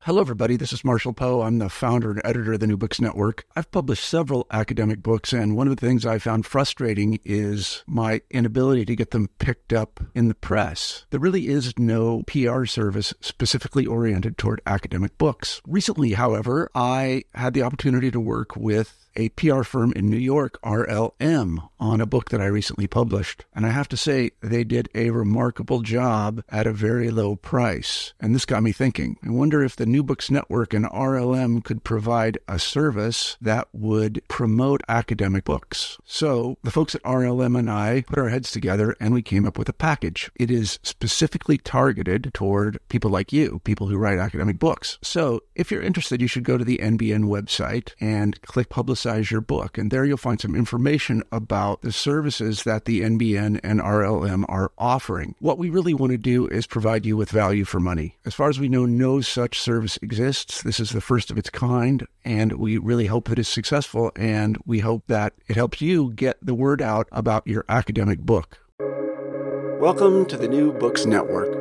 Hello, everybody. This is Marshall Poe. I'm the founder and editor of the New Books Network. I've published several academic books, and one of the things I found frustrating is my inability to get them picked up in the press. There really is no PR service specifically oriented toward academic books. Recently, however, I had the opportunity to work with a PR firm in New York, RLM, on a book that I recently published. And I have to say, they did a remarkable job at a very low price. And this got me thinking. I wonder if the New Books Network and RLM could provide a service that would promote academic books. So the folks at RLM and I put our heads together and we came up with a package. It is specifically targeted toward people like you, people who write academic books. So if you're interested, you should go to the NBN website and click Publicize Your Book. And there you'll find some information about the services that the NBN and RLM are offering. What we really want to do is provide you with value for money. As far as we know, no such service exists. This is the first of its kind, and we really hope that it's successful, and we hope that it helps you get the word out about your academic book. Welcome to the New Books Network.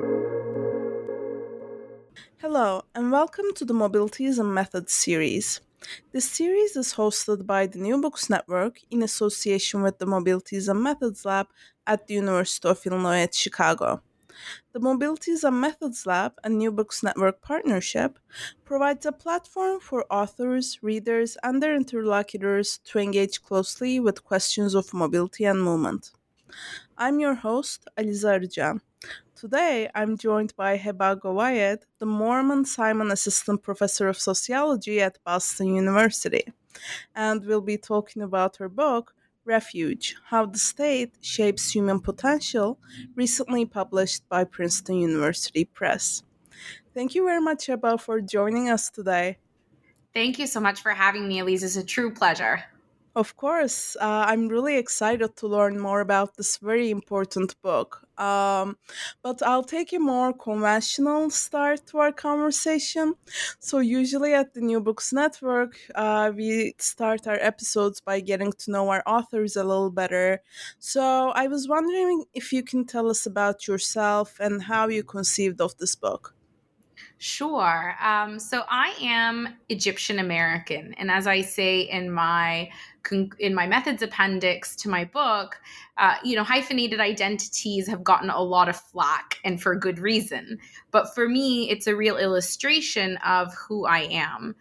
Hello, and welcome to the Mobilities and Methods series. This series is hosted by the New Books Network in association with the Mobilities and Methods Lab at the University of Illinois at Chicago. The Mobilities and Methods Lab and New Books Network partnership provides a platform for authors, readers, and their interlocutors to engage closely with questions of mobility and movement. I'm your host, Aliza Arıcan. Today, I'm joined by Heba Gowayed, the Moorman Simon Assistant Professor of Sociology at Boston University, and we'll be talking about her book, Refuge: How the State Shapes Human Potential, recently published by Princeton University Press. Thank you very much, Heba, for joining us today. Thank you so much for having me, Elise. It's a true pleasure. Of course, I'm really excited to learn more about this very important book. But I'll take a more conventional start to our conversation. So, usually at the New Books Network, we start our episodes by getting to know our authors a little better. So, I was wondering if you can tell us about yourself and how you conceived of this book. Sure. So I am Egyptian American, and as I say in my methods appendix to my book, hyphenated identities have gotten a lot of flack, and for good reason. But for me, it's a real illustration of who I am.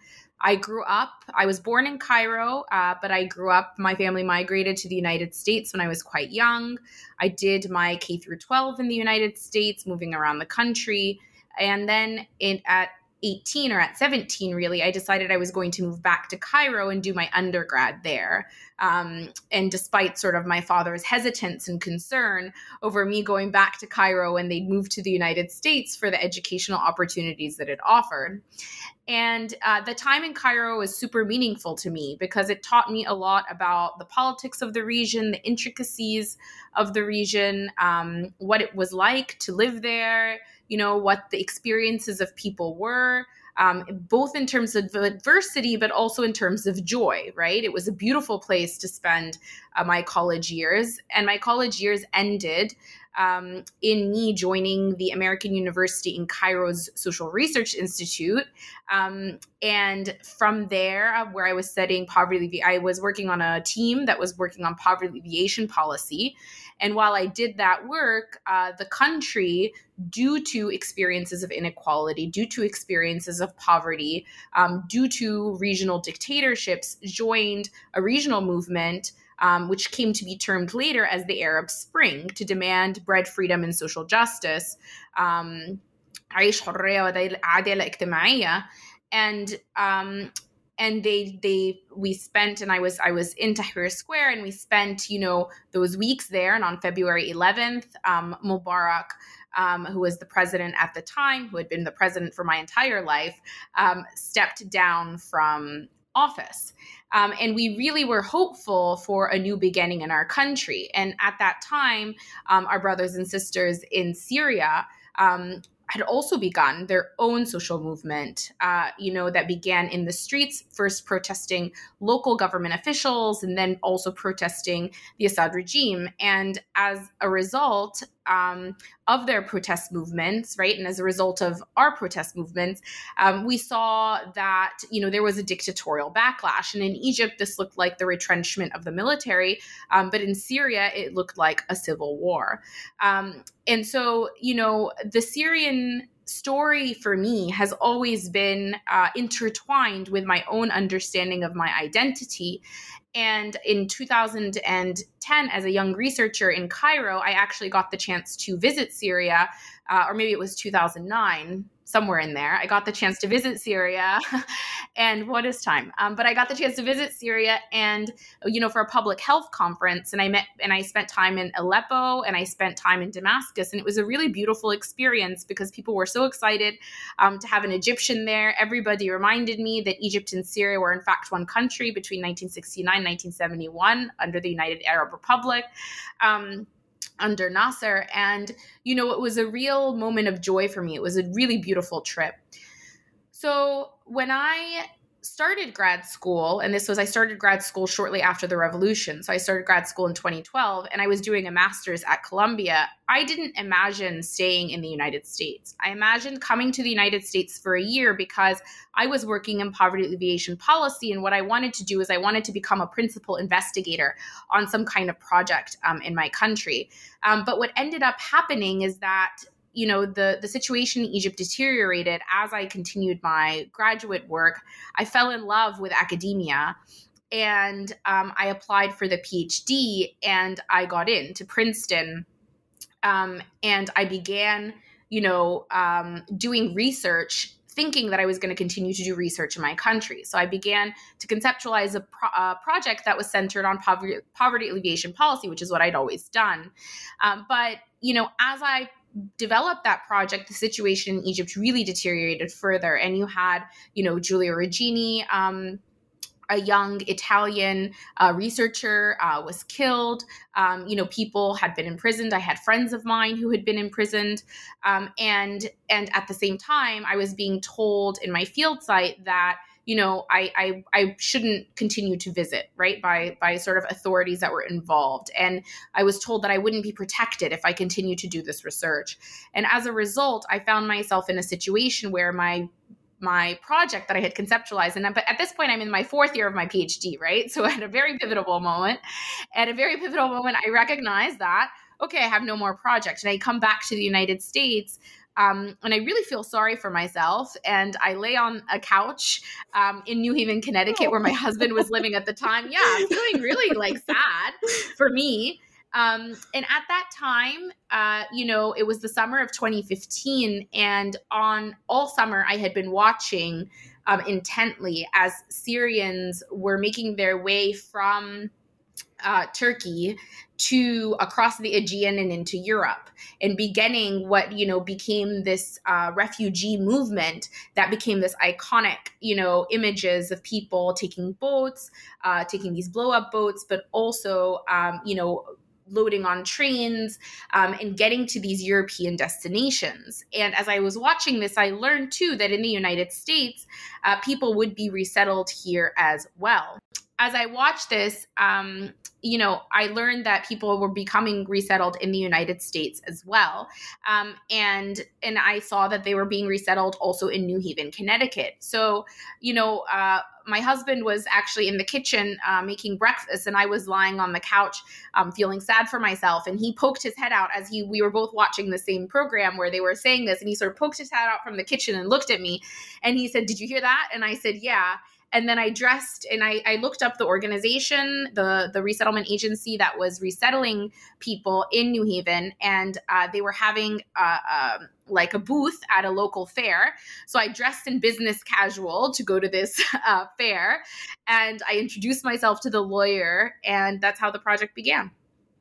I was born in Cairo, but I grew up, my family migrated to the United States when I was quite young. I did my K through 12 in the United States, moving around the country. And then at 18 or at 17, really, I decided I was going to move back to Cairo and do my undergrad there. And despite sort of my father's hesitance and concern over me going back to Cairo when they'd moved to the United States for the educational opportunities that it offered. And the time in Cairo was super meaningful to me because it taught me a lot about the politics of the region, the intricacies of the region, what it was like to live there, what the experiences of people were, both in terms of adversity, but also in terms of joy, right? It was a beautiful place to spend my college years. And my college years ended in me joining the American University in Cairo's Social Research Institute. And from there, where I was studying poverty, I was working on a team that was working on poverty alleviation policy. And while I did that work, the country, due to experiences of inequality, due to experiences of poverty, due to regional dictatorships, joined a regional movement which came to be termed later as the Arab Spring, to demand bread freedom and social justice. عيش حرية وعدالة اجتماعية. And we spent, and I was in Tahrir Square, and we spent, those weeks there. And on February 11th, Mubarak, who was the president at the time, who had been the president for my entire life, stepped down from office. And we really were hopeful for a new beginning in our country. And at that time, our brothers and sisters in Syria had also begun their own social movement, that began in the streets, first protesting local government officials and then also protesting the Assad regime. And as a result, of their protest movements, right? And as a result of our protest movements, we saw that, there was a dictatorial backlash. And in Egypt, this looked like the retrenchment of the military. But in Syria, it looked like a civil war. And so, the Syrian story for me has always been intertwined with my own understanding of my identity. And in 2010, as a young researcher in Cairo, I actually got the chance to visit Syria, or maybe it was 2009, somewhere in there. I got the chance to visit Syria and what is time? But I got the chance to visit Syria and, for a public health conference, and I spent time in Aleppo and I spent time in Damascus. And it was a really beautiful experience because people were so excited to have an Egyptian there. Everybody reminded me that Egypt and Syria were in fact one country between 1969 and 1971 under the United Arab Republic. Under Nasser. And, it was a real moment of joy for me. It was a really beautiful trip. So when I started grad school, and I started grad school shortly after the revolution. So I started grad school in 2012 and I was doing a master's at Columbia. I didn't imagine staying in the United States. I imagined coming to the United States for a year because I was working in poverty alleviation policy. And what I wanted to do is I wanted to become a principal investigator on some kind of project in my country. But what ended up happening is that the situation in Egypt deteriorated as I continued my graduate work. I fell in love with academia and I applied for the PhD and I got into Princeton. And I began, doing research, thinking that I was going to continue to do research in my country. So I began to conceptualize a project that was centered on poverty alleviation policy, which is what I'd always done. But, as I developed that project, the situation in Egypt really deteriorated further. And you had, Giulio Regini, a young Italian researcher was killed. People had been imprisoned. I had friends of mine who had been imprisoned. And at the same time, I was being told in my field site that I shouldn't continue to visit, right, by sort of authorities that were involved. And I was told that I wouldn't be protected if I continued to do this research. And as a result, I found myself in a situation where my project that I had conceptualized, but at this point, I'm in my fourth year of my PhD, right? So at a very pivotal moment, I recognized that, okay, I have no more project. And I come back to the United States. And I really feel sorry for myself. And I lay on a couch in New Haven, Connecticut, where my husband was living at the time. Yeah, feeling really sad for me. And at that time, it was the summer of 2015. And on all summer, I had been watching intently as Syrians were making their way from Turkey to across the Aegean and into Europe, and beginning what became this refugee movement that became this iconic images of people taking boats, taking these blow up boats, but also loading on trains and getting to these European destinations. And as I was watching this, I learned too that in the United States, people would be resettled here as well. As I watched this, I learned that people were becoming resettled in the United States as well. And I saw that they were being resettled also in New Haven, Connecticut. So, my husband was actually in the kitchen making breakfast, and I was lying on the couch feeling sad for myself. And he poked his head out as we were both watching the same program where they were saying this. And he sort of poked his head out from the kitchen and looked at me. And he said, "Did you hear that?" And I said, "Yeah." And then I dressed and I looked up the organization, the resettlement agency that was resettling people in New Haven. And they were having like a booth at a local fair. So I dressed in business casual to go to this fair. And I introduced myself to the lawyer. And that's how the project began.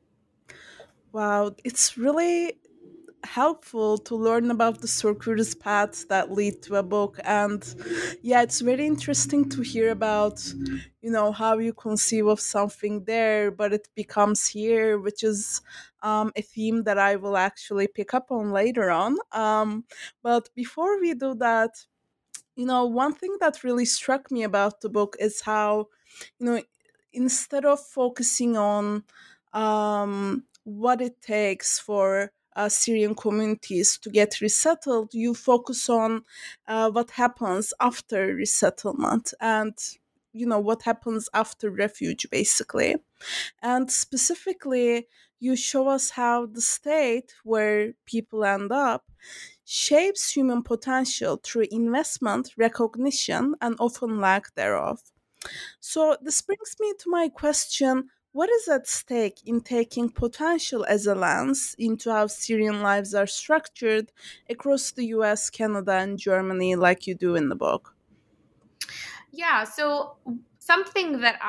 Wow, it's really helpful to learn about the circuitous paths that lead to a book. And yeah, it's very interesting to hear about how you conceive of something there but it becomes here, which is a theme that I will actually pick up on later on. But before we do that, one thing that really struck me about the book is how instead of focusing on what it takes for Syrian communities to get resettled, you focus on what happens after resettlement and what happens after refuge, basically. And specifically, you show us how the state where people end up shapes human potential through investment, recognition, and often lack thereof. So, this brings me to my question: what is at stake in taking potential as a lens into how Syrian lives are structured across the US, Canada, and Germany, like you do in the book? Yeah, so something that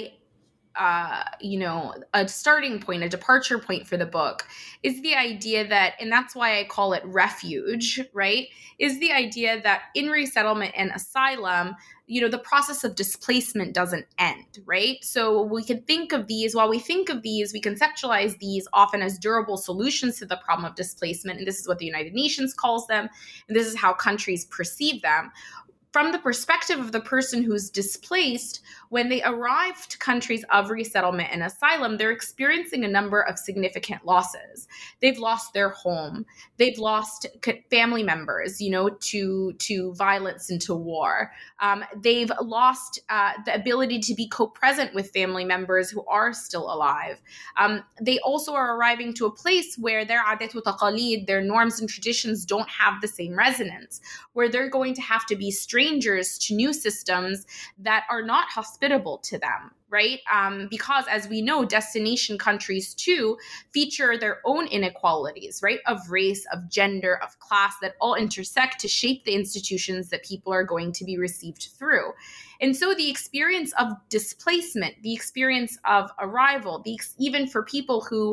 a starting point, a departure point for the book is the idea that, and that's why I call it refuge, right? Is the idea that in resettlement and asylum, the process of displacement doesn't end, right? So we can think of these, while we think of these, we conceptualize these often as durable solutions to the problem of displacement. And this is what the United Nations calls them. And this is how countries perceive them. From the perspective of the person who's displaced, when they arrive to countries of resettlement and asylum, they're experiencing a number of significant losses. They've lost their home. They've lost family members, to violence and to war. They've lost the ability to be co-present with family members who are still alive. They also are arriving to a place where their adat wa taqalid, their norms and traditions, don't have the same resonance, where they're going to have to be strangers to new systems that are not hospitable to them, right? Because as we know, destination countries too feature their own inequalities, right? Of race, of gender, of class, that all intersect to shape the institutions that people are going to be received through. And so the experience of displacement, the experience of arrival, even for people who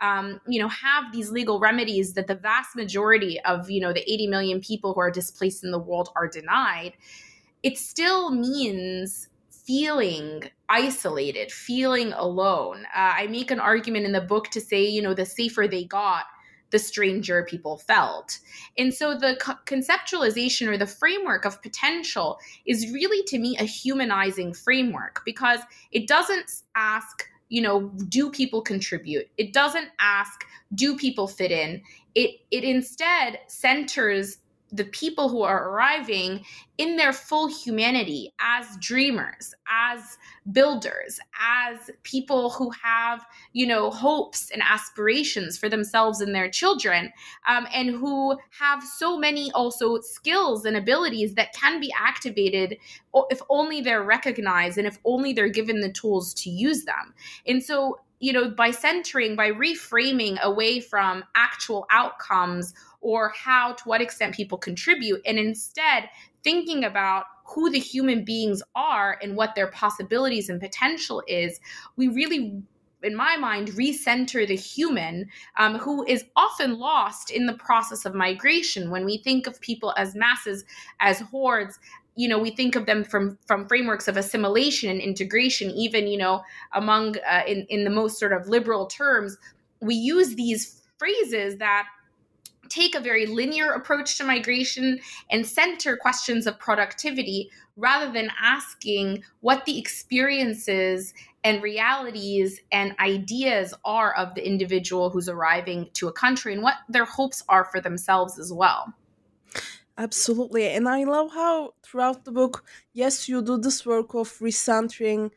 have these legal remedies that the vast majority of, the 80 million people who are displaced in the world are denied, it still means feeling isolated, feeling alone. I make an argument in the book to say, the safer they got, the stranger people felt. And so the conceptualization or the framework of potential is really, to me, a humanizing framework, because it doesn't ask, do people contribute? It doesn't ask, do people fit in? It instead centers the people who are arriving in their full humanity as dreamers, as builders, as people who have, hopes and aspirations for themselves and their children, and who have so many also skills and abilities that can be activated if only they're recognized and if only they're given the tools to use them. And so, by reframing away from actual outcomes or to what extent people contribute, and instead thinking about who the human beings are and what their possibilities and potential is, we really, in my mind, recenter the human, who is often lost in the process of migration. When we think of people as masses, as hordes, we think of them from frameworks of assimilation and integration, even, among in the most sort of liberal terms. We use these phrases that take a very linear approach to migration and center questions of productivity rather than asking what the experiences and realities and ideas are of the individual who's arriving to a country and what their hopes are for themselves as well. Absolutely. And I love how throughout the book, yes, you do this work of recentering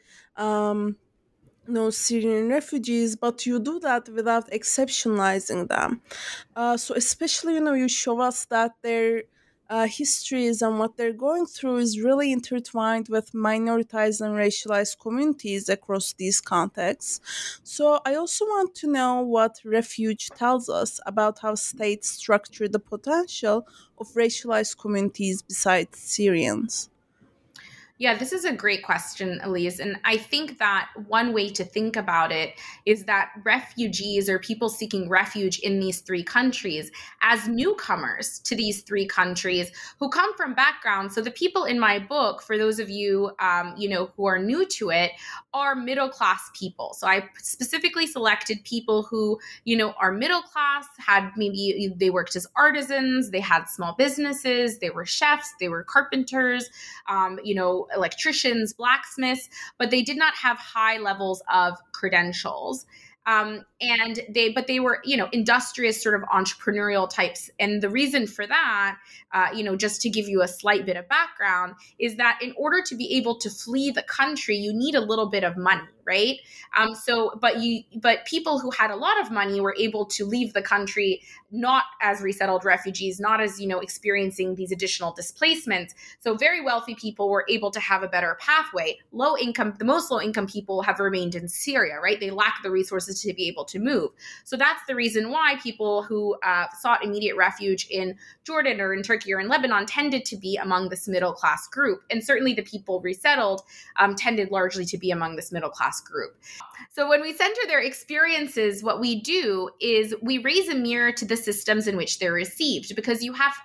Syrian refugees, but you do that without exceptionalizing them. So especially, you show us that their histories and what they're going through is really intertwined with minoritized and racialized communities across these contexts. So I also want to know what Refuge tells us about how states structure the potential of racialized communities besides Syrians. Yeah, this is a great question, Elise. And I think that one way to think about it is that refugees or people seeking refuge in these three countries as newcomers to these three countries who come from backgrounds. So the people in my book, for those of you, who are new to it, are middle-class people. So I specifically selected people who, are middle class, maybe they worked as artisans, they had small businesses, they were chefs, they were carpenters, electricians, blacksmiths, but they did not have high levels of credentials. But they were, industrious sort of entrepreneurial types. And the reason for that, just to give you a slight bit of background, is that in order to be able to flee the country, you need a little bit of money, right? But people who had a lot of money were able to leave the country not as resettled refugees, not as, experiencing these additional displacements. So very wealthy people were able to have a better pathway. The most low income people have remained in Syria, right? They lack the resources to be able to move. So that's the reason why people who sought immediate refuge in Jordan or in Turkey or in Lebanon tended to be among this middle class group. And certainly the people resettled tended largely to be among this middle class group. So when we center their experiences, what we do is we raise a mirror to the systems in which they're received, because you have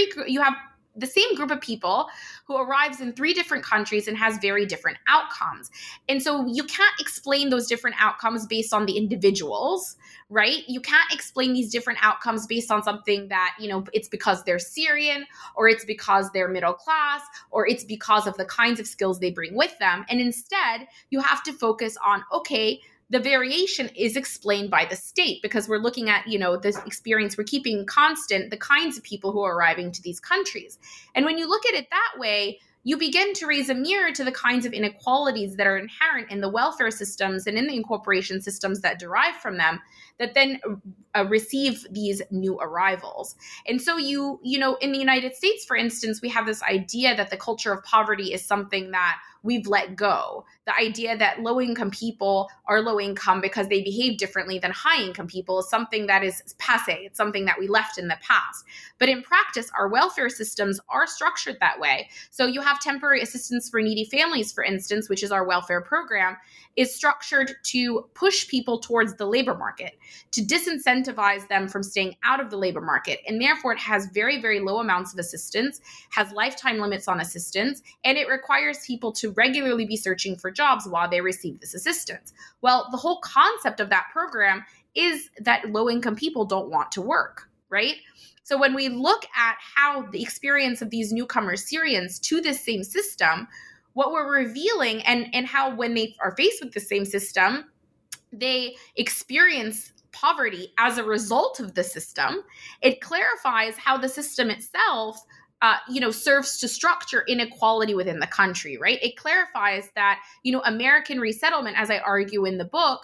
the same group of people who arrives in 3 different countries and has very different outcomes. And so you can't explain those different outcomes based on the individuals, right? You can't explain these different outcomes based on something that, it's because they're Syrian, or it's because they're middle class, or it's because of the kinds of skills they bring with them. And instead, you have to focus on, okay, the variation is explained by the state, because we're looking at, this experience, we're keeping constant the kinds of people who are arriving to these countries. And when you look at it that way, you begin to raise a mirror to the kinds of inequalities that are inherent in the welfare systems and in the incorporation systems that derive from them, that then receive these new arrivals. And so in the United States, for instance, we have this idea that the culture of poverty is something that we've let go. The idea that low-income people are low-income because they behave differently than high-income people is something that is passé. It's something that we left in the past. But in practice, our welfare systems are structured that way. So you have temporary assistance for needy families, for instance, which is our welfare program, is structured to push people towards the labor market, to disincentivize them from staying out of the labor market. And therefore, it has very, very low amounts of assistance, has lifetime limits on assistance, and it requires people to regularly be searching for jobs while they receive this assistance. Well, the whole concept of that program is that low-income people don't want to work, right? So when we look at how the experience of these newcomer Syrians to this same system, what we're revealing and how when they are faced with the same system, they experience poverty as a result of the system. It clarifies how the system itself serves to structure inequality within the country, right? It clarifies that, American resettlement, as I argue in the book,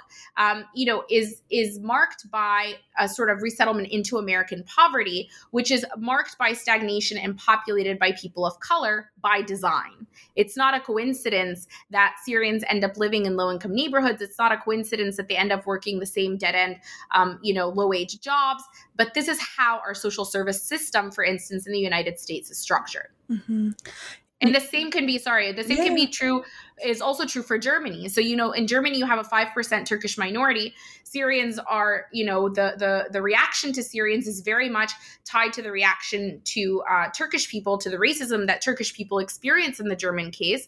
is marked by a sort of resettlement into American poverty, which is marked by stagnation and populated by people of color by design. It's not a coincidence that Syrians end up living in low-income neighborhoods. It's not a coincidence that they end up working the same dead-end, low-wage jobs. But this is how our social service system, for instance, in the United States is structured. Mm-hmm. And the same can be true, is also true for Germany. So, in Germany, you have a 5% Turkish minority. Syrians are, the reaction to Syrians is very much tied to the reaction to Turkish people, to the racism that Turkish people experience in the German case.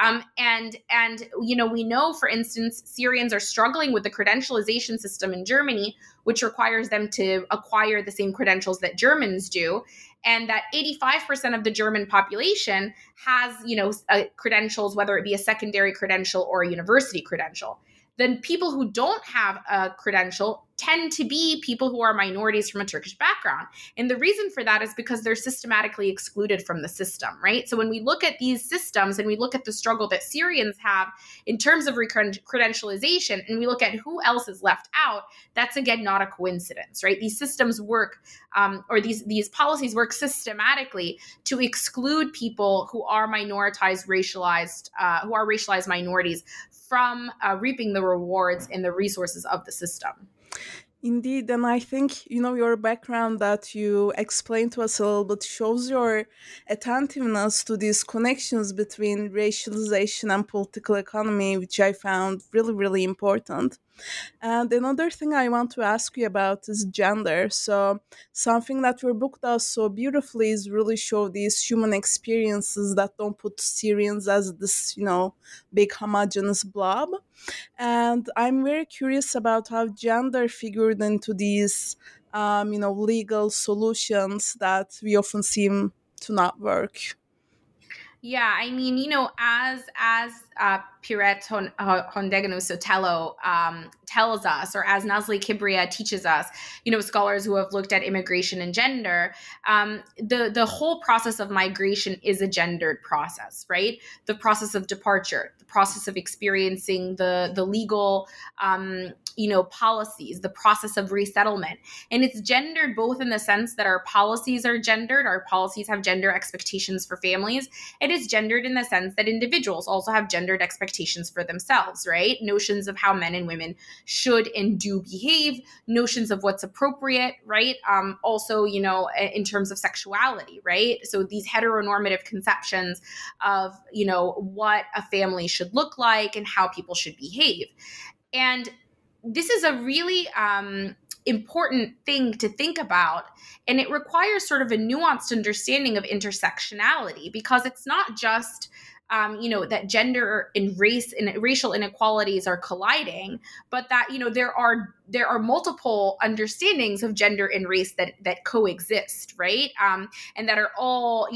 We know, for instance, Syrians are struggling with the credentialization system in Germany, which requires them to acquire the same credentials that Germans do. And that 85% of the German population has, credentials, whether it be a secondary credential or a university credential. Then people who don't have a credential tend to be people who are minorities from a Turkish background. And the reason for that is because they're systematically excluded from the system, right? So when we look at these systems and we look at the struggle that Syrians have in terms of credentialization, and we look at who else is left out, that's again not a coincidence, right? These systems work, or these policies work systematically to exclude people who are racialized minorities from reaping the rewards and the resources of the system. Indeed, and I think, your background that you explained to us a little bit shows your attentiveness to these connections between racialization and political economy, which I found really, really important. And another thing I want to ask you about is gender. So something that your book does so beautifully is really show these human experiences that don't put Syrians as this, big homogeneous blob. And I'm very curious about how gender figured into these, legal solutions that we often seem to not work. Yeah, I mean, as Piret Hondeganou Sotelo tells us, or as Nazli Kibria teaches us, scholars who have looked at immigration and gender, the whole process of migration is a gendered process, right? The process of departure, the process of experiencing the legal policies, the process of resettlement. And it's gendered both in the sense that our policies are gendered, our policies have gender expectations for families. It is gendered in the sense that individuals also have gendered expectations for themselves, right? Notions of how men and women should and do behave, notions of what's appropriate, right? Also, in terms of sexuality, right? So these heteronormative conceptions of, what a family should look like and how people should behave. And this is a really important thing to think about. And it requires sort of a nuanced understanding of intersectionality, because it's not just that gender and race and racial inequalities are colliding, but that there are multiple understandings of gender and race that coexist, right? And that are all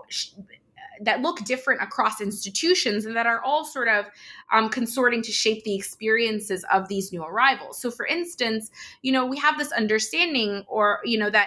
that look different across institutions, and that are all sort of consorting to shape the experiences of these new arrivals. So, for instance, we have this understanding, or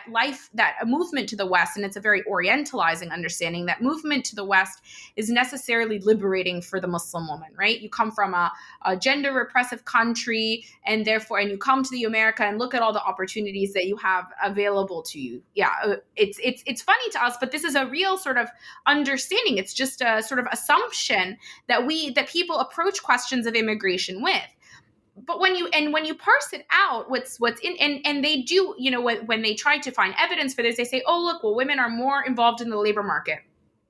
that a movement to the West, and it's a very orientalizing understanding, that movement to the West is necessarily liberating for the Muslim woman, right? You come from a gender repressive country, and you come to the America and look at all the opportunities that you have available to you. Yeah, it's funny to us, but this is a real sort of understanding. It's just a sort of assumption that people approach questions of immigration with. But when you parse it out, what's in, and they do, when they try to find evidence for this, they say, oh, look, well, women are more involved in the labor market,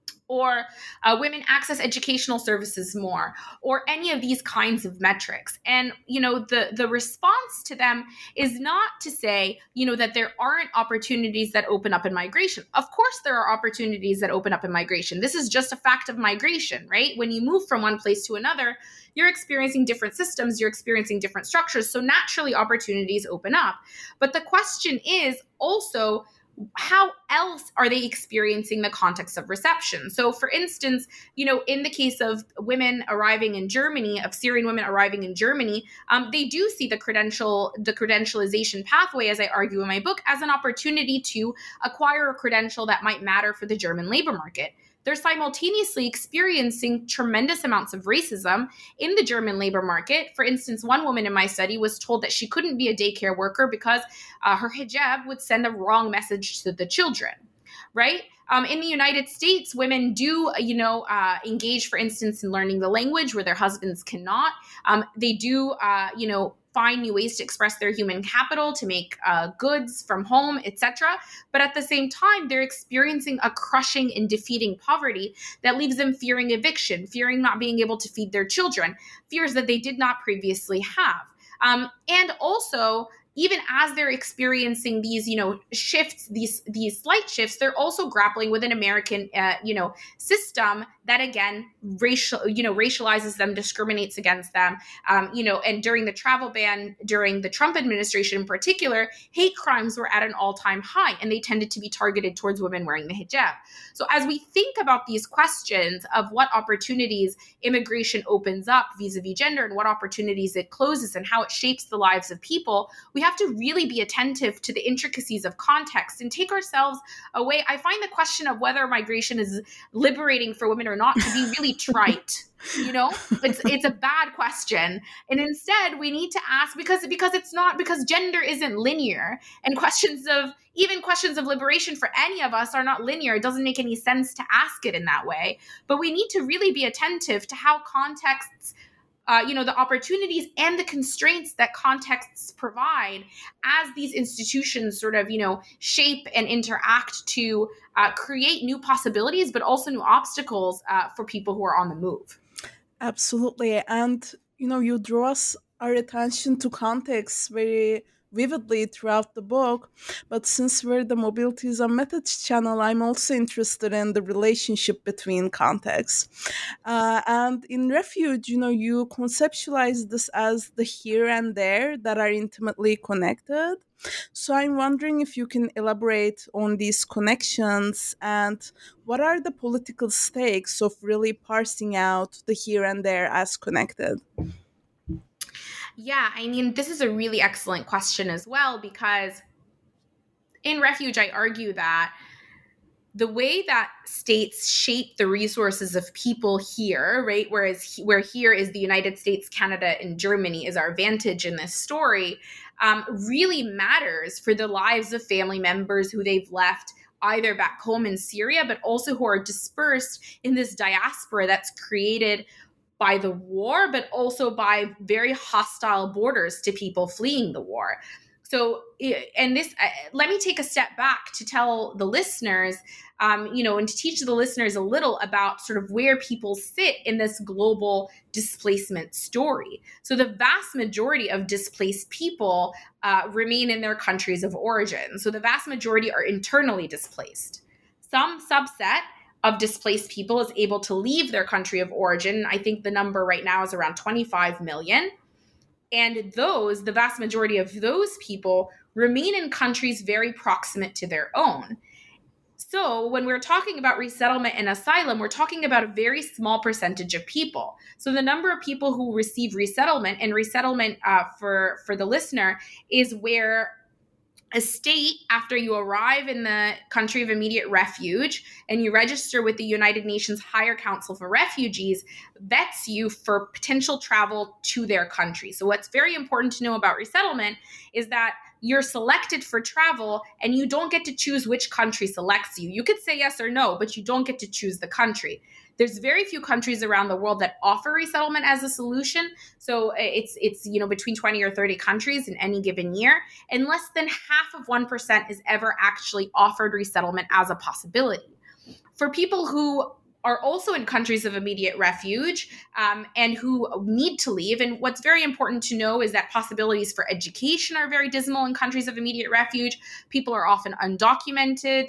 or women access educational services more, or any of these kinds of metrics. And, the response to them is not to say, that there aren't opportunities that open up in migration. Of course, there are opportunities that open up in migration. This is just a fact of migration, right? When you move from one place to another, you're experiencing different systems, you're experiencing different structures. So naturally, opportunities open up. But the question is also, how else are they experiencing the context of reception? So, for instance, in the case of women arriving in Germany, of Syrian women arriving in Germany, they do see the credentialization pathway, as I argue in my book, as an opportunity to acquire a credential that might matter for the German labor market. They're simultaneously experiencing tremendous amounts of racism in the German labor market. For instance, one woman in my study was told that she couldn't be a daycare worker because her hijab would send a wrong message to the children, right? In the United States, women do, engage, for instance, in learning the language where their husbands cannot. They do, find new ways to express their human capital, to make goods from home, etc. But at the same time, they're experiencing a crushing and defeating poverty that leaves them fearing eviction, fearing not being able to feed their children, fears that they did not previously have. And also, even as they're experiencing these, shifts, these slight shifts, they're also grappling with an American, system that again racializes them, discriminates against them, and during the travel ban, during the Trump administration in particular, hate crimes were at an all-time high, and they tended to be targeted towards women wearing the hijab. So as we think about these questions of what opportunities immigration opens up vis-a-vis gender, and what opportunities it closes, and how it shapes the lives of people, we have to really be attentive to the intricacies of context and take ourselves away. I find the question of whether migration is liberating for women or not to be really trite. It's a bad question. And instead we need to ask, because it's not, because gender isn't linear, and questions of liberation for any of us are not linear. It doesn't make any sense to ask it in that way. But we need to really be attentive to how contexts, the opportunities and the constraints that contexts provide as these institutions sort of, shape and interact to create new possibilities, but also new obstacles for people who are on the move. Absolutely. And, you draw us our attention to context very vividly throughout the book. But since we're the Mobilities and Methods channel, I'm also interested in the relationship between contexts. And in Refuge, you conceptualize this as the here and there that are intimately connected. So I'm wondering if you can elaborate on these connections and what are the political stakes of really parsing out the here and there as connected? Yeah, I mean, this is a really excellent question as well, because in Refuge, I argue that the way that states shape the resources of people here, right, where here is the United States, Canada, and Germany is our vantage in this story, really matters for the lives of family members who they've left either back home in Syria, but also who are dispersed in this diaspora that's created by the war, but also by very hostile borders to people fleeing the war. So, and this, let me take a step back to tell the listeners, and to teach the listeners a little about sort of where people sit in this global displacement story. So the vast majority of displaced people remain in their countries of origin. So the vast majority are internally displaced. Some subset of displaced people is able to leave their country of origin. I think the number right now is around 25 million. And the vast majority of those people remain in countries very proximate to their own. So when we're talking about resettlement and asylum, we're talking about a very small percentage of people. So the number of people who receive resettlement, and resettlement for the listener is where a state, after you arrive in the country of immediate refuge and you register with the United Nations Higher Council for Refugees, vets you for potential travel to their country. So what's very important to know about resettlement is that you're selected for travel and you don't get to choose which country selects you. You could say yes or no, but you don't get to choose the country. There's very few countries around the world that offer resettlement as a solution. So it's between 20 or 30 countries in any given year, and less than half of 1% is ever actually offered resettlement as a possibility. For people who are also in countries of immediate refuge and who need to leave. And what's very important to know is that possibilities for education are very dismal in countries of immediate refuge. People are often undocumented.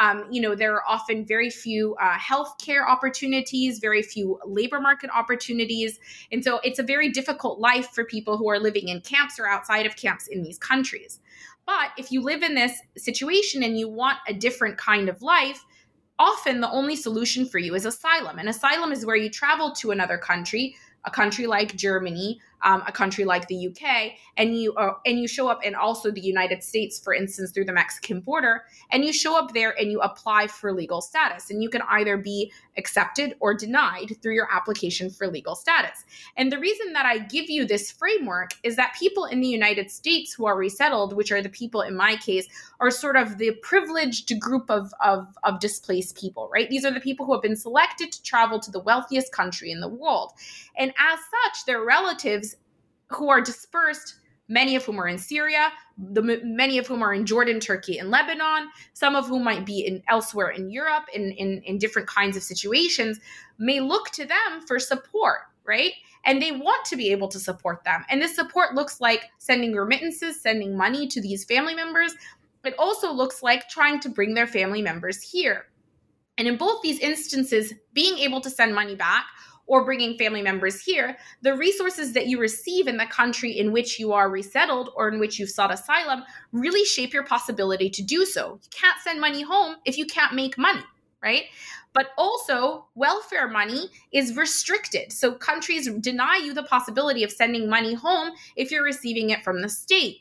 There are often very few healthcare opportunities, very few labor market opportunities. And so it's a very difficult life for people who are living in camps or outside of camps in these countries. But if you live in this situation and you want a different kind of life, often the only solution for you is asylum. And asylum is where you travel to another country, a country like Germany, a country like the UK, and you show up, and also the United States, for instance, through the Mexican border, and you show up there and you apply for legal status. And you can either be accepted or denied through your application for legal status. And the reason that I give you this framework is that people in the United States who are resettled, which are the people in my case, are sort of the privileged group of displaced people, right? These are the people who have been selected to travel to the wealthiest country in the world. And as such, their relatives who are dispersed, many of whom are in Syria, many of whom are in Jordan, Turkey, and Lebanon, some of whom might be elsewhere in Europe in different kinds of situations, may look to them for support, right? And they want to be able to support them. And this support looks like sending remittances, sending money to these family members. It also looks like trying to bring their family members here. And in both these instances, being able to send money back or bringing family members here, the resources that you receive in the country in which you are resettled or in which you've sought asylum really shape your possibility to do so. You can't send money home if you can't make money, right? But also, welfare money is restricted. So countries deny you the possibility of sending money home if you're receiving it from the state.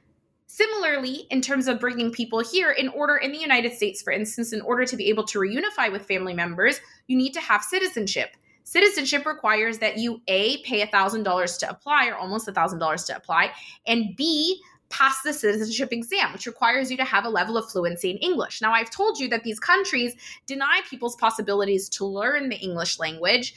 Similarly, in terms of bringing people here, in the United States, for instance, in order to be able to reunify with family members, you need to have citizenship. Citizenship requires that you, A, pay $1,000 to apply, or almost $1,000 to apply, and B, pass the citizenship exam, which requires you to have a level of fluency in English. Now, I've told you that these countries deny people's possibilities to learn the English language,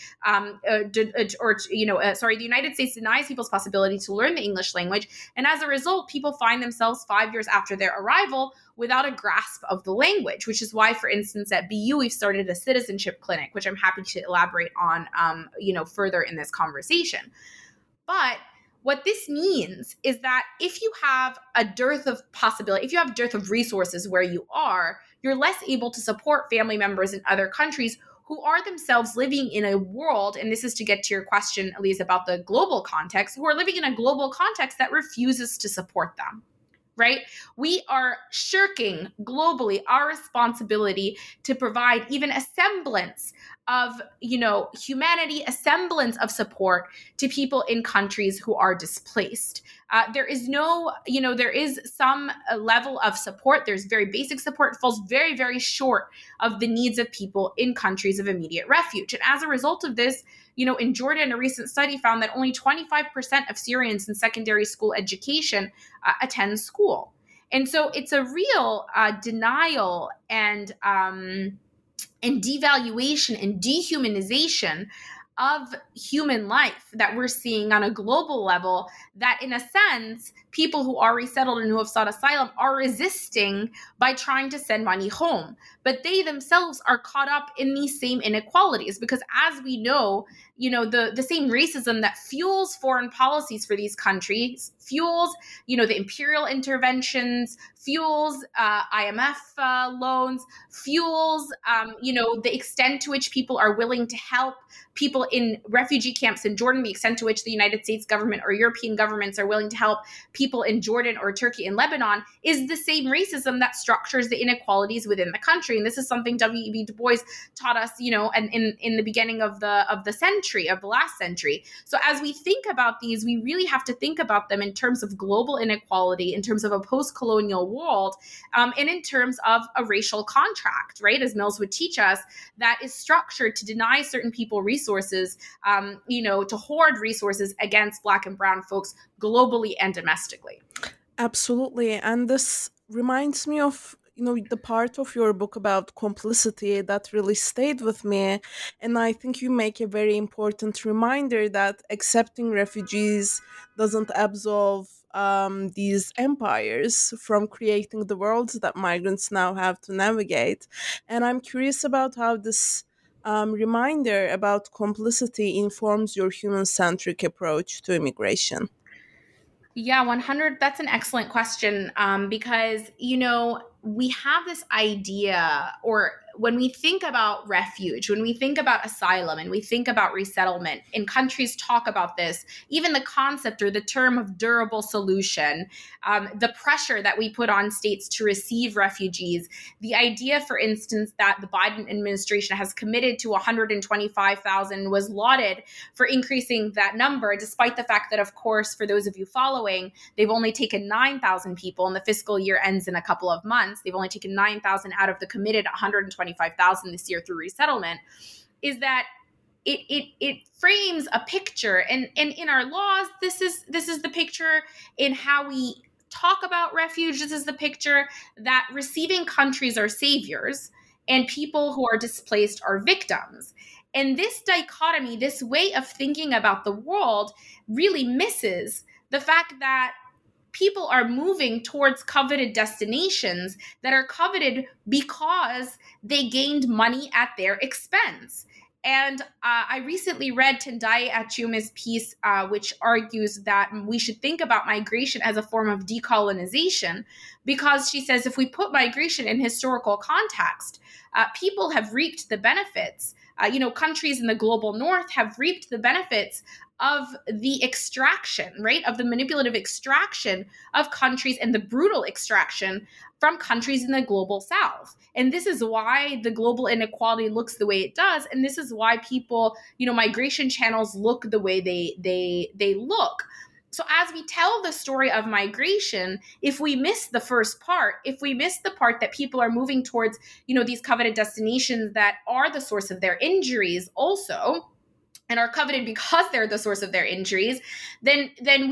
the United States denies people's possibility to learn the English language, and as a result, people find themselves 5 years after their arrival without a grasp of the language, which is why, for instance, at BU, we've started a citizenship clinic, which I'm happy to elaborate on, further in this conversation. But what this means is that if you have a dearth of possibility, if you have a dearth of resources where you are, you're less able to support family members in other countries who are themselves living in a world, and this is to get to your question, Elise, about the global context, who are living in a global context that refuses to support them. Right? We are shirking globally our responsibility to provide even a semblance of, humanity, a semblance of support to people in countries who are displaced. There is there is some level of support. There's very basic support. It falls very, very short of the needs of people in countries of immediate refuge. And as a result of this, in Jordan, a recent study found that only 25% of Syrians in secondary school education attend school. And so it's a real denial and devaluation and dehumanization of human life that we're seeing on a global level, that in a sense, people who are resettled and who have sought asylum are resisting by trying to send money home. But they themselves are caught up in these same inequalities, because as we know, the same racism that fuels foreign policies for these countries, fuels, the imperial interventions, fuels IMF loans, fuels, the extent to which people are willing to help people in refugee camps in Jordan, the extent to which the United States government or European governments are willing to help people in Jordan or Turkey and Lebanon, is the same racism that structures the inequalities within the country. And this is something W.E.B. Du Bois taught us, and in the beginning of the century, of the last century. So as we think about these, we really have to think about them in terms of global inequality, in terms of a post-colonial world, and in terms of a racial contract, right? As Mills would teach us, that is structured to deny certain people resources, to hoard resources against Black and brown folks globally and domestically. Absolutely. And this reminds me of the part of your book about complicity that really stayed with me. And I think you make a very important reminder that accepting refugees doesn't absolve these empires from creating the worlds that migrants now have to navigate. And I'm curious about how this reminder about complicity informs your human-centric approach to immigration. Yeah, 100. That's an excellent question, because, we have this idea, or when we think about refuge, when we think about asylum and we think about resettlement, and countries talk about this, even the concept or the term of durable solution, the pressure that we put on states to receive refugees, the idea, for instance, that the Biden administration has committed to 125,000 was lauded for increasing that number, despite the fact that, of course, for those of you following, they've only taken 9,000 people and the fiscal year ends in a couple of months. They've only taken 9,000 out of the committed 125,000 this year through resettlement. Is that it frames a picture, and in our laws, this is the picture in how we talk about refuge. This is the picture that receiving countries are saviors and people who are displaced are victims. And this dichotomy, this way of thinking about the world, really misses the fact that people are moving towards coveted destinations that are coveted because they gained money at their expense. And I recently read Tendai Achiume's piece, which argues that we should think about migration as a form of decolonization, because she says if we put migration in historical context, people have reaped the benefits. Countries in the global north have reaped the benefits of the extraction, right? Of the manipulative extraction of countries and the brutal extraction from countries in the global south. And this is why the global inequality looks the way it does. And this is why people, migration channels look the way they look. So as we tell the story of migration, if we miss the first part, if we miss the part that people are moving towards, these coveted destinations that are the source of their injuries also, and are coveted because they're the source of their injuries, then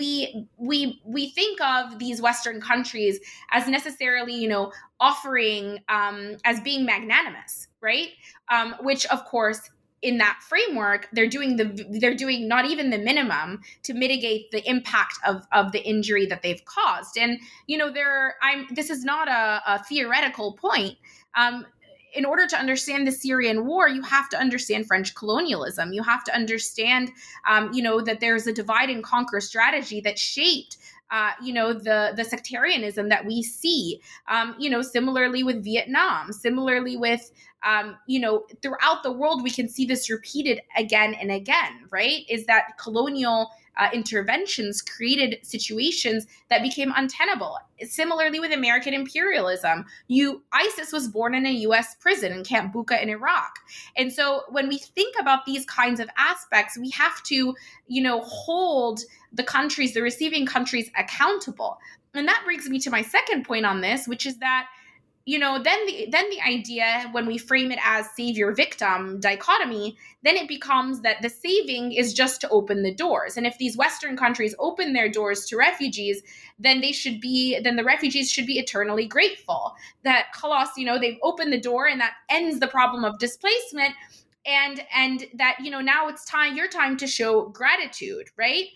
we think of these Western countries as necessarily, offering as being magnanimous, right? Which of course, in that framework, they're doing not even the minimum to mitigate the impact of the injury that they've caused. And this is not a theoretical point. in order to understand the Syrian war, you have to understand French colonialism. You have to understand, that there's a divide and conquer strategy that shaped the sectarianism that we see, similarly with Vietnam, similarly with, throughout the world, we can see this repeated again and again, right? Is that colonial interventions created situations that became untenable. Similarly with American imperialism, ISIS was born in a U.S. prison in Camp Bucca in Iraq. And so when we think about these kinds of aspects, we have to, hold the receiving countries accountable. And that brings me to my second point on this, which is that then the idea, when we frame it as savior victim dichotomy, then it becomes that the saving is just to open the doors. And if these Western countries open their doors to refugees, then the refugees should be eternally grateful that khalas, they've opened the door and that ends the problem of displacement. And that, now it's your time to show gratitude, right?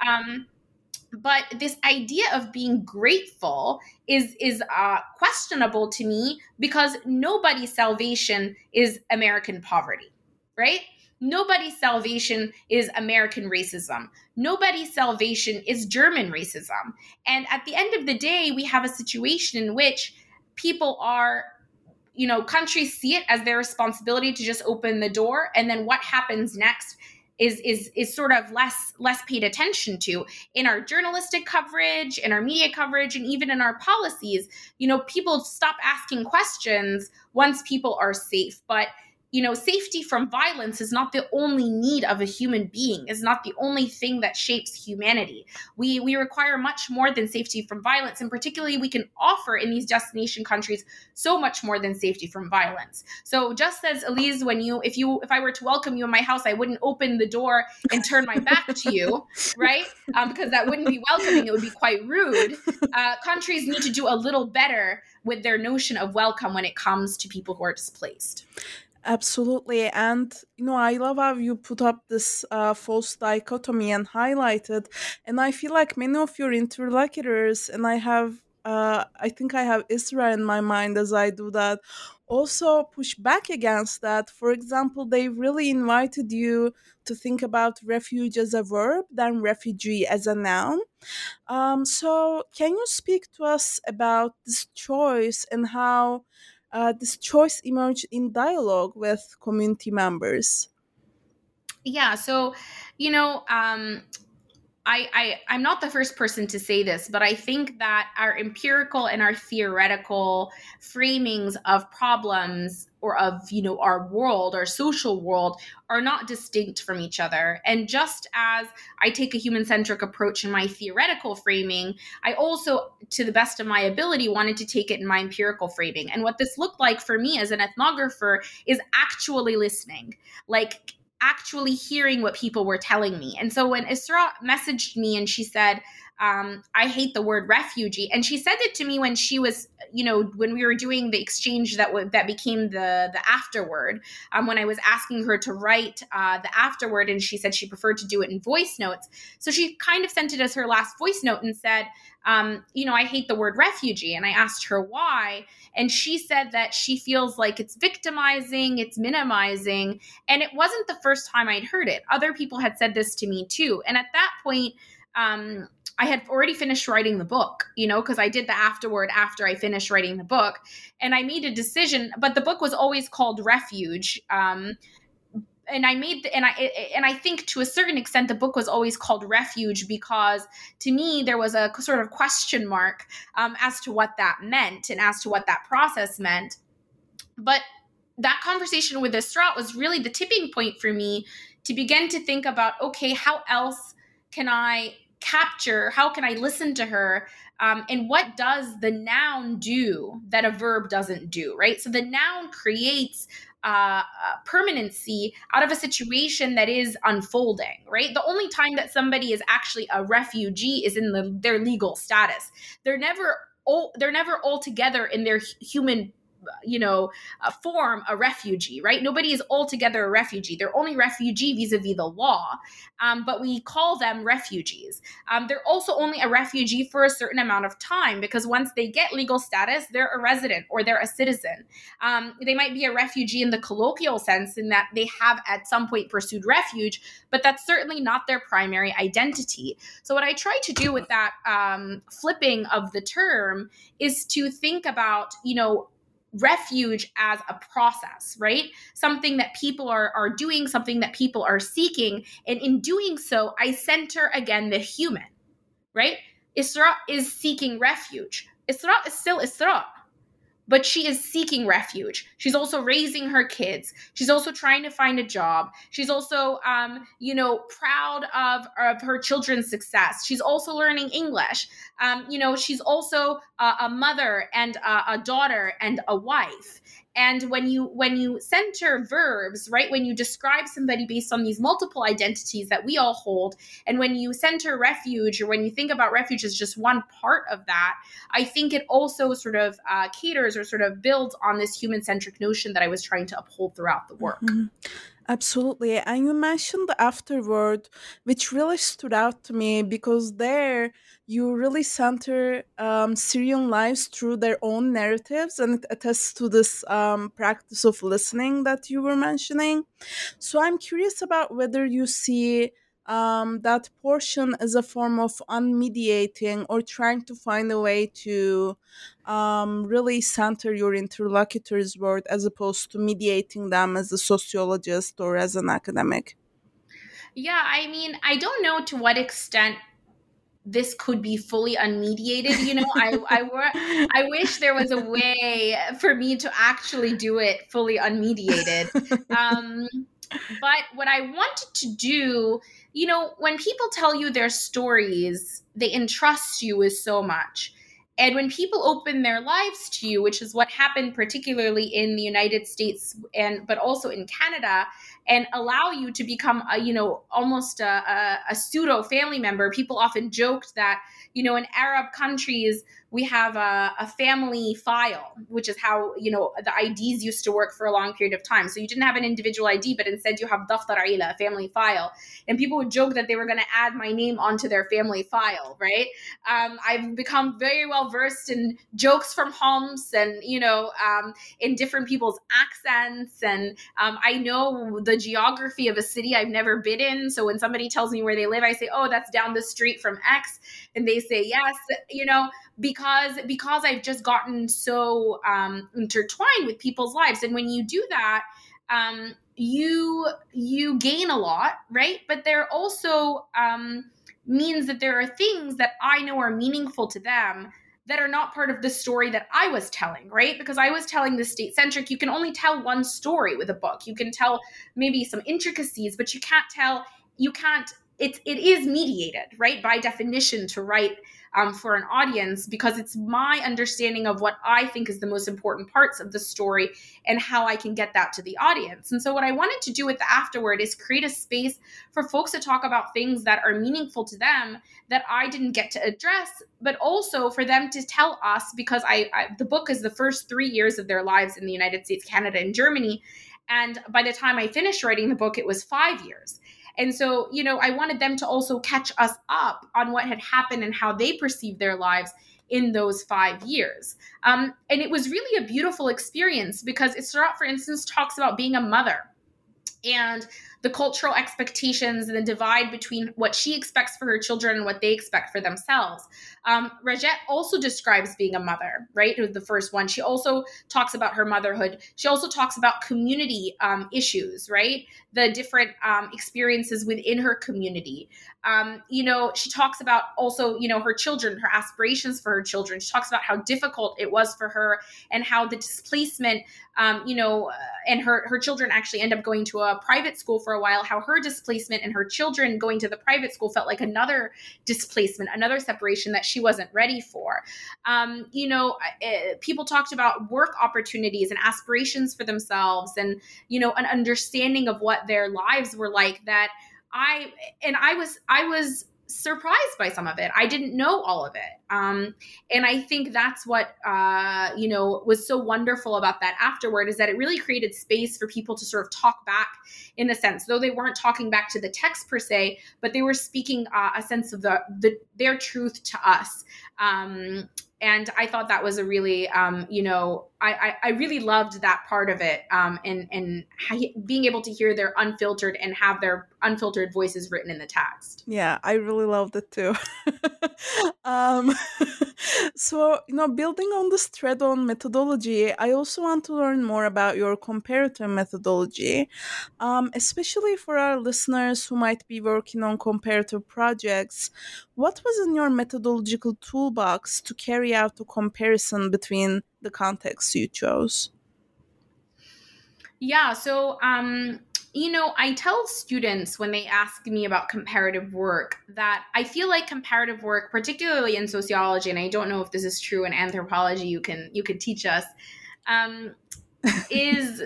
But this idea of being grateful is questionable to me, because nobody's salvation is American poverty, right? Nobody's salvation is American racism. Nobody's salvation is German racism. And at the end of the day, we have a situation in which people are, countries see it as their responsibility to just open the door, and then what happens next is sort of less paid attention to in our journalistic coverage, in our media coverage, and even in our policies. People stop asking questions once people are safe. But safety from violence is not the only need of a human being, is not the only thing that shapes humanity. We require much more than safety from violence, and particularly we can offer in these destination countries so much more than safety from violence. So just as Elise, if I were to welcome you in my house, I wouldn't open the door and turn my back to you, right? Because that wouldn't be welcoming. It would be quite rude. Countries need to do a little better with their notion of welcome when it comes to people who are displaced. Absolutely. And, I love how you put up this false dichotomy and highlighted. And I feel like many of your interlocutors, and I think I have Isra in my mind as I do that, also push back against that. For example, they really invited you to think about refuge as a verb than refugee as a noun. So can you speak to us about this choice and how this choice emerged in dialogue with community members? Yeah. So, I'm not the first person to say this, but I think that our empirical and our theoretical framings of problems or of, our world, our social world, are not distinct from each other. And just as I take a human-centric approach in my theoretical framing, I also, to the best of my ability, wanted to take it in my empirical framing. And what this looked like for me as an ethnographer is actually listening, like actually hearing what people were telling me. And so when Isra messaged me and she said, I hate the word refugee. And she said it to me when she was, when we were doing the exchange that became the afterword, when I was asking her to write the afterword, and she said she preferred to do it in voice notes. So she kind of sent it as her last voice note and said, I hate the word refugee. And I asked her why. And she said that she feels like it's victimizing, it's minimizing. And it wasn't the first time I'd heard it. Other people had said this to me too. And at that point, I had already finished writing the book, because I did the afterword after I finished writing the book. And I made a decision, but the book was always called Refuge. And I think to a certain extent, the book was always called Refuge because to me, there was a sort of question mark as to what that meant and as to what that process meant. But that conversation with Isra was really the tipping point for me to begin to think about, okay, how else can I capture, how can I listen to her? And what does the noun do that a verb doesn't do, right? So the noun creates permanency out of a situation that is unfolding, right? The only time that somebody is actually a refugee is in their legal status. They're never all together in their human form a refugee, right? Nobody is altogether a refugee. They're only refugee vis-a-vis the law, but we call them refugees. They're also only a refugee for a certain amount of time, because once they get legal status, they're a resident or they're a citizen. They might be a refugee in the colloquial sense, in that they have at some point pursued refuge, but that's certainly not their primary identity. So what I try to do with that flipping of the term is to think about, refuge as a process, right? Something that people are doing, something that people are seeking. And in doing so, I center again the human, right? Isra is seeking refuge. Isra is still Isra, but she is seeking refuge. She's also raising her kids. She's also trying to find a job. She's also, proud of her children's success. She's also learning English. She's also a mother and a daughter and a wife. And when you center verbs, right, when you describe somebody based on these multiple identities that we all hold, and when you center refuge, or when you think about refuge as just one part of that, I think it also sort of caters or sort of builds on this human-centric notion that I was trying to uphold throughout the work. Mm-hmm. Absolutely. And you mentioned the afterword, which really stood out to me, because there you really center Syrian lives through their own narratives, and it attests to this practice of listening that you were mentioning. So I'm curious about whether you see that portion as a form of unmediating, or trying to find a way to really center your interlocutor's word, as opposed to mediating them as a sociologist or as an academic. Yeah, I mean, I don't know to what extent this could be fully unmediated. I wish there was a way for me to actually do it fully unmediated. But what I wanted to do, when people tell you their stories, they entrust you with so much. And when people open their lives to you, which is what happened particularly in the United States but also in Canada, and allow you to become almost a pseudo family member. People often joked that, in Arab countries, we have a family file, which is how, the IDs used to work for a long period of time. So you didn't have an individual ID, but instead you have daftar aila, a family file. And people would joke that they were going to add my name onto their family file, right? I've become very well versed in jokes from Homs and, in different people's accents. And I know the geography of a city I've never been in. So when somebody tells me where they live, I say, oh, that's down the street from X. And they say, yes, because I've just gotten so intertwined with people's lives. And when you do that, you gain a lot, right? But there also means that there are things that I know are meaningful to them that are not part of the story that I was telling, right? Because I was telling the state-centric, you can only tell one story with a book. You can tell maybe some intricacies, but it is mediated, right? By definition, to write for an audience, because it's my understanding of what I think is the most important parts of the story and how I can get that to the audience. And so what I wanted to do with the afterword is create a space for folks to talk about things that are meaningful to them that I didn't get to address, but also for them to tell us, because the book is the first 3 years of their lives in the United States, Canada, and Germany. And by the time I finished writing the book, it was 5 years. And so, I wanted them to also catch us up on what had happened and how they perceived their lives in those 5 years. And it was really a beautiful experience, because Isra, for instance, talks about being a mother and the cultural expectations and the divide between what she expects for her children and what they expect for themselves. Rajet also describes being a mother, right? It was the first one. She also talks about her motherhood. She also talks about community issues, right? The different experiences within her community. She talks about also, her children, her aspirations for her children. She talks about how difficult it was for her and how the displacement, and her children actually end up going to a private school for a while, how her displacement and her children going to the private school felt like another displacement, another separation that she wasn't ready for. People talked about work opportunities and aspirations for themselves, and, an understanding of what their lives were like, that I was surprised by some of it. I didn't know all of it. And I think that's what, was so wonderful about that afterward, is that it really created space for people to sort of talk back, in a sense, though they weren't talking back to the text per se, but they were speaking a sense of their truth to us. And I thought that was a really, I really loved that part of it, and being able to hear their unfiltered and have their unfiltered voices written in the text. Yeah, I really loved it too. um, so, building on this thread on methodology, I also want to learn more about your comparator methodology, especially for our listeners who might be working on comparative projects. What was in your methodological toolbox to carry out a comparison between the contexts you chose? Yeah, so I tell students when they ask me about comparative work that I feel like comparative work, particularly in sociology, and I don't know if this is true in anthropology, you could teach us, is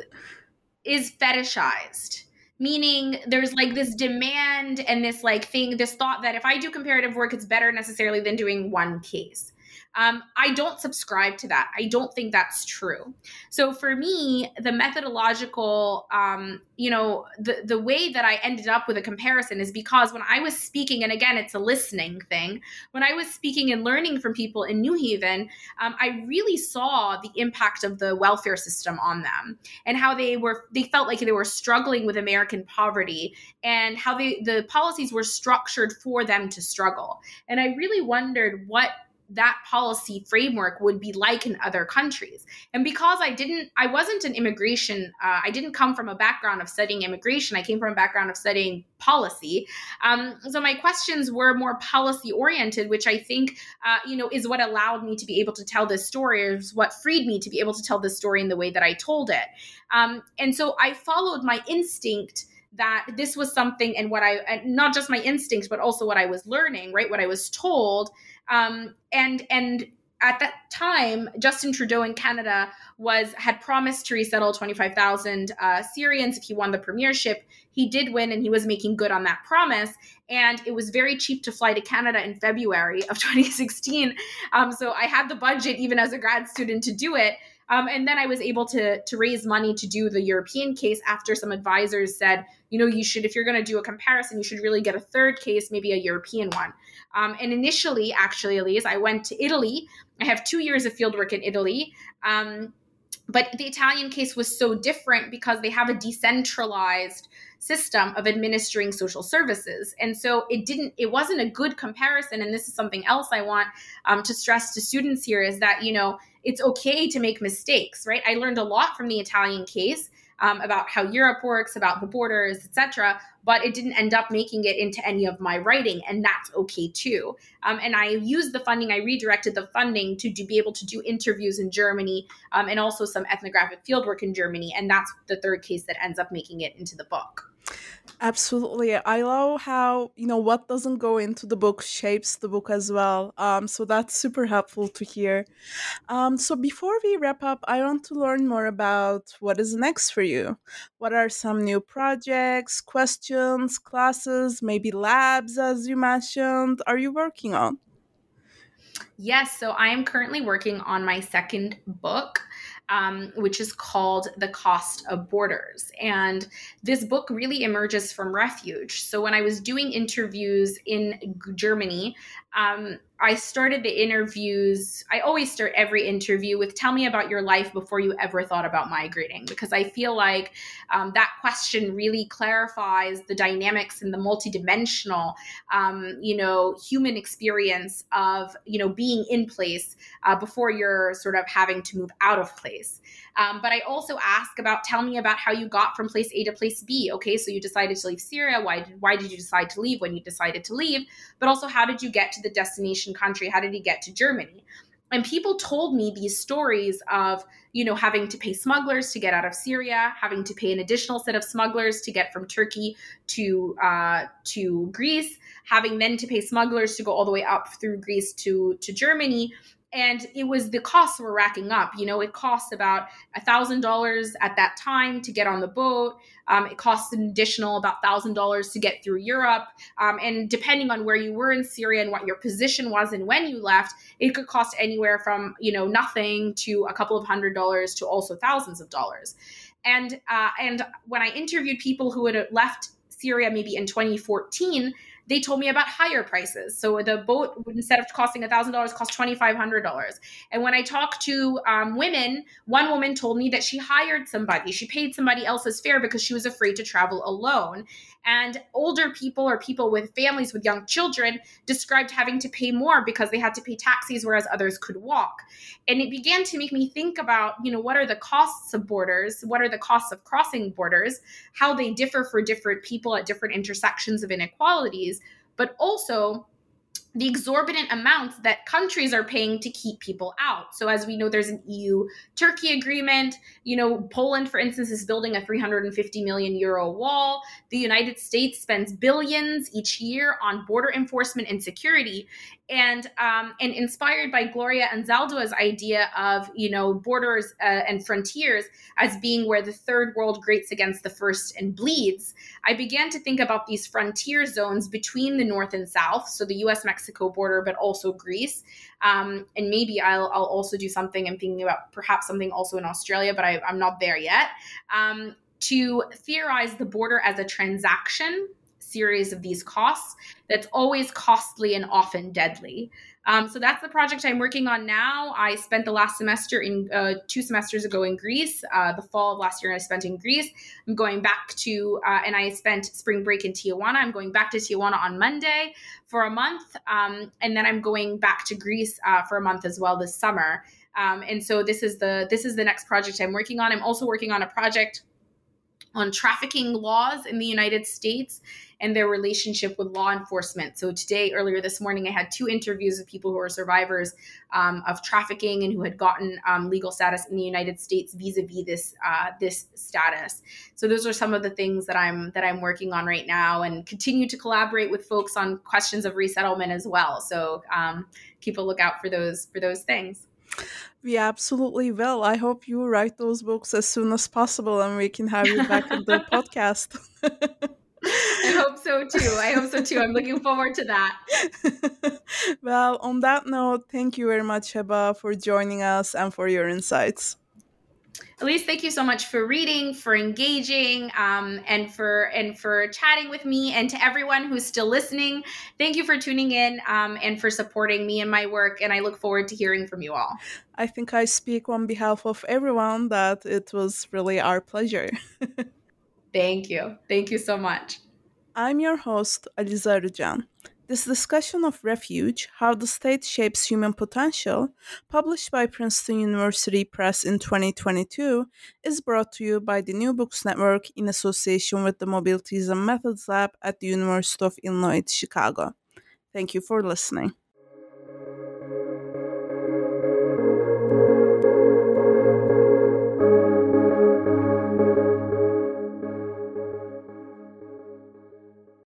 fetishized. Meaning there's like this demand and this this thought that if I do comparative work, it's better necessarily than doing one case. I don't subscribe to that. I don't think that's true. So for me, the methodological, the way that I ended up with a comparison is because when I was speaking, and again, it's a listening thing, when I was speaking and learning from people in New Haven, I really saw the impact of the welfare system on them and how they felt like they were struggling with American poverty and how the policies were structured for them to struggle. And I really wondered what that policy framework would be like in other countries. And because I wasn't an immigration, I didn't come from a background of studying immigration. I came from a background of studying policy. So my questions were more policy oriented, which I think, is what allowed me to be able to tell this story, or is what freed me to be able to tell this story in the way that I told it. And so I followed my instinct that this was something, and not just my instincts, but also what I was learning, right? What I was told. And at that time, Justin Trudeau in Canada had promised to resettle 25,000 Syrians if he won the premiership. He did win, and he was making good on that promise. And it was very cheap to fly to Canada in February of 2016. So I had the budget, even as a grad student, to do it. And then I was able to raise money to do the European case after some advisors said, you should, if you're going to do a comparison, you should really get a third case, maybe a European one. And initially, actually, Elise, I went to Italy. I have 2 years of fieldwork in Italy. But the Italian case was so different because they have a decentralized system of administering social services. And so it wasn't a good comparison. And this is something else I want to stress to students here, is that, it's okay to make mistakes, right? I learned a lot from the Italian case about how Europe works, about the borders, etc. But it didn't end up making it into any of my writing, and that's okay too. And I used the funding, I redirected the funding to be able to do interviews in Germany and also some ethnographic fieldwork in Germany. And that's the third case that ends up making it into the book. Absolutely. I love how, what doesn't go into the book shapes the book as well. So that's super helpful to hear. So before we wrap up, I want to learn more about what is next for you. What are some new projects, questions, classes, maybe labs, as you mentioned, are you working on? Yes, so I am currently working on my second book, which is called The Cost of Borders. And this book really emerges from refuge. So when I was doing interviews in Germany, I started the interviews. I always start every interview with, tell me about your life before you ever thought about migrating, because I feel like that question really clarifies the dynamics and the multidimensional, human experience of, being in place before you're sort of having to move out of place. But I also ask about, tell me about how you got from place A to place B. Okay, so you decided to leave Syria. Why did you decide to leave when you decided to leave? But also, how did you get to the destination country? How did you get to Germany? And people told me these stories of, having to pay smugglers to get out of Syria, having to pay an additional set of smugglers to get from Turkey to Greece, having then to pay smugglers to go all the way up through Greece to Germany. And it was, the costs were racking up. It costs about $1,000 at that time to get on the boat. It costs an additional about $1,000 to get through Europe. And depending on where you were in Syria and what your position was and when you left, it could cost anywhere from, nothing to a couple of $100s to also thousands of dollars. And when I interviewed people who had left Syria maybe in 2014, they told me about higher prices. So the boat, instead of costing $1,000, cost $2,500. And when I talked to women, one woman told me that she hired somebody. She paid somebody else's fare because she was afraid to travel alone. And older people or people with families with young children described having to pay more because they had to pay taxis, whereas others could walk. And it began to make me think about, what are the costs of borders? What are the costs of crossing borders? How they differ for different people at different intersections of inequalities, but also the exorbitant amounts that countries are paying to keep people out. So as we know, there's an EU-Turkey agreement. Poland, for instance, is building a 350 million euro wall. The United States spends billions each year on border enforcement and security. And inspired by Gloria Anzaldua's idea of, borders and frontiers as being where the third world grates against the first and bleeds, I began to think about these frontier zones between the North and South, so the US-Mexico border, but also Greece. And maybe I'll also do something, I'm thinking about perhaps something also in Australia, but I'm not there yet, to theorize the border as a transaction series of these costs that's always costly and often deadly. So that's the project I'm working on now. I spent the last semester 2 semesters ago in Greece. The fall of last year I spent in Greece. I'm going back to, and I spent spring break in Tijuana. I'm going back to Tijuana on Monday for a month. And then I'm going back to Greece for a month as well this summer. And so this is the next project I'm working on. I'm also working on a project on trafficking laws in the United States and their relationship with law enforcement. So earlier this morning, I had 2 interviews with people who are survivors of trafficking and who had gotten legal status in the United States vis-a-vis this status. So those are some of the things that I'm working on right now, and continue to collaborate with folks on questions of resettlement as well. So keep a lookout for those things. We absolutely will. I hope you write those books as soon as possible and we can have you back on the podcast. I hope so too. I'm looking forward to that. Well, on that note, thank you very much, Heba, for joining us and for your insights. Elise, thank you so much for reading, for engaging, and for chatting with me. And to everyone who's still listening, thank you for tuning in and for supporting me and my work. And I look forward to hearing from you all. I think I speak on behalf of everyone that it was really our pleasure. Thank you. Thank you so much. I'm your host, Aliza Arıcan. This discussion of refuge, how the state shapes human potential, published by Princeton University Press in 2022, is brought to you by the New Books Network in association with the Mobilities and Methods Lab at the University of Illinois Chicago. Thank you for listening.